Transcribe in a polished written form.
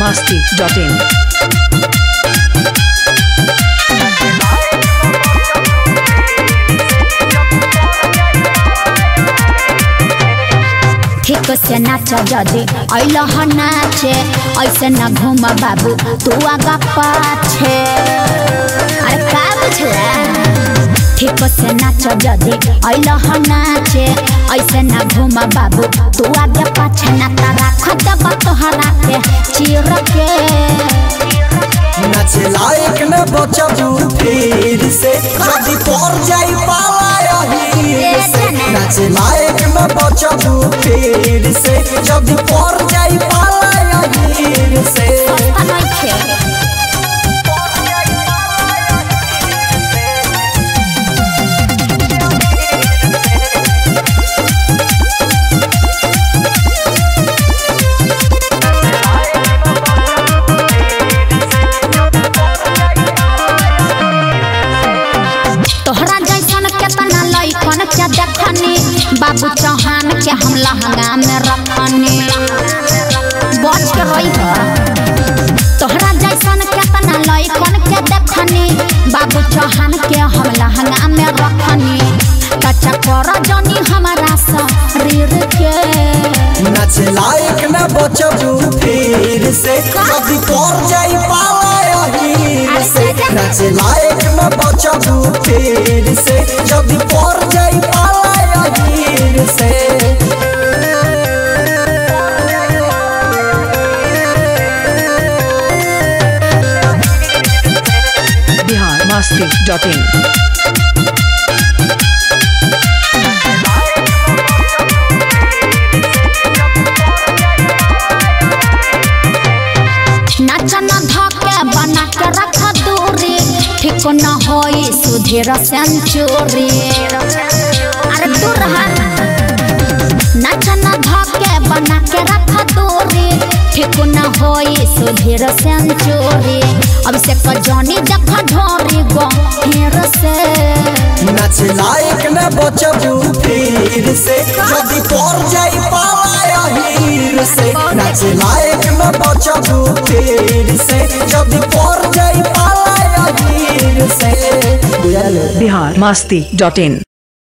biharmasti.in। ठीक से नाच जदि अल नाचे ऐसे न घूम बाबू तू आगा पाछे। अरे का बुझला ठीक से नाच जदि अल नाचे ऐसे न घूम बाबू तू आगे पाछे ना तारा खदब तोहरा के चीर के नाचे लायक न बचबू फिर से जदि पर जाई पाला नाचे लायक न बचबू फिर से जदि पर जाई पाला से तोहरा जैसन केतना लइकन के देखनी बाबू चौहान के हम लहंगा में रखनी बच के रही तोहरा जैसन केतना लइकन के देखनी बाबू चौहान के हम लहंगा में रखनी कच्चा कर जनी हमारा शरीर के नाचे लायक न बचबू फिर से जदि पर जाई पाला नाचे लायक न बचबू फिर से जदि पर जाई पाला से biharmasti.in। नाचन धके बना के रख दूरी ठीक न होई सुधीर सेंचुरी। अरे दूर नाचन धके बना के रख दूरी ठीक न होई सुधीर सेंचुरी। अब से कजनी देख ढोरी गहीर से नाचे लायक न बचबू फिर से जदि पर जाई पाला से नाचे लायक न बचबू फिर से जदि पर जाई पाला से biharmasti.in।